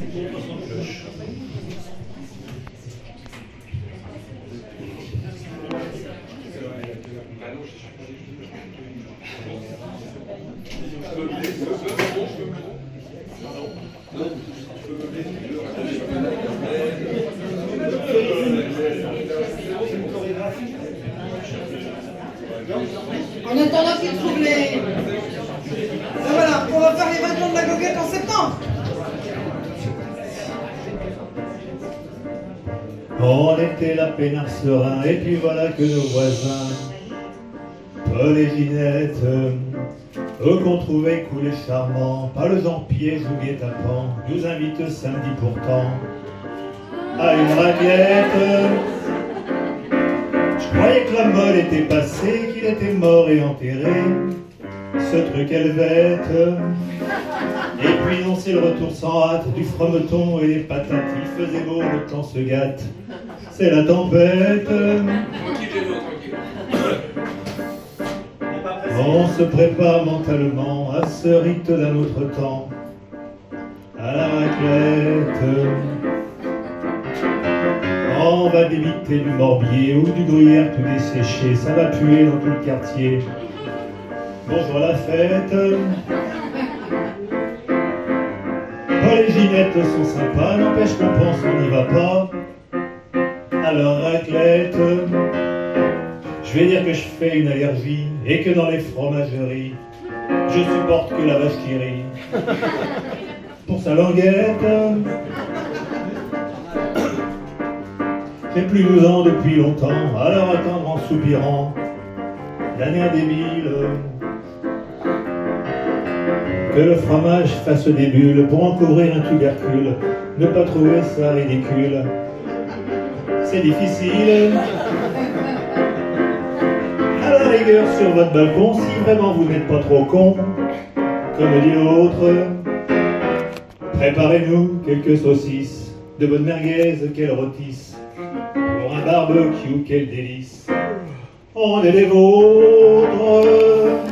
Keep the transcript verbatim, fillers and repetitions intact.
En attendant qu'ils trouvent les... Ben voilà, on va faire les vingt ans de la goguette en septembre. On était la peinard serein, et puis voilà que nos voisins, Paul et Ginette, eux qu'on trouvait cool et charmants, pas le Jean-Pied ou guet-apens, nous invitent samedi pourtant à une raclette. Je croyais que la mode était passée, qu'il était mort et enterré, ce truc helvète. Et puis non, c'est le retour sans hâte du frometon et les patates. Il faisait beau, le temps se gâte, c'est la tempête. On se prépare mentalement à ce rite d'un autre temps, à la raclette. On va débiter du morbier ou du gruyère tout desséché, ça va puer dans tout le quartier. Bonjour la fête. Paul et Ginette sont sympas, n'empêche qu'on pense qu'on n'y va pas. Alors raclette, je vais dire que je fais une allergie et que dans les fromageries, je supporte que la vache qui rit. Pour sa languette, j'ai plus douze ans depuis longtemps, alors attendre en soupirant la nerf débile. Que le fromage fasse des bulles pour en couvrir un tubercule, ne pas trouver ça ridicule, c'est difficile. À la rigueur sur votre balcon, si vraiment vous n'êtes pas trop con, comme dit l'autre, préparez-nous quelques saucisses, de bonnes merguez qu'elles rôtissent, pour un barbecue, quel délice, on est des vôtres.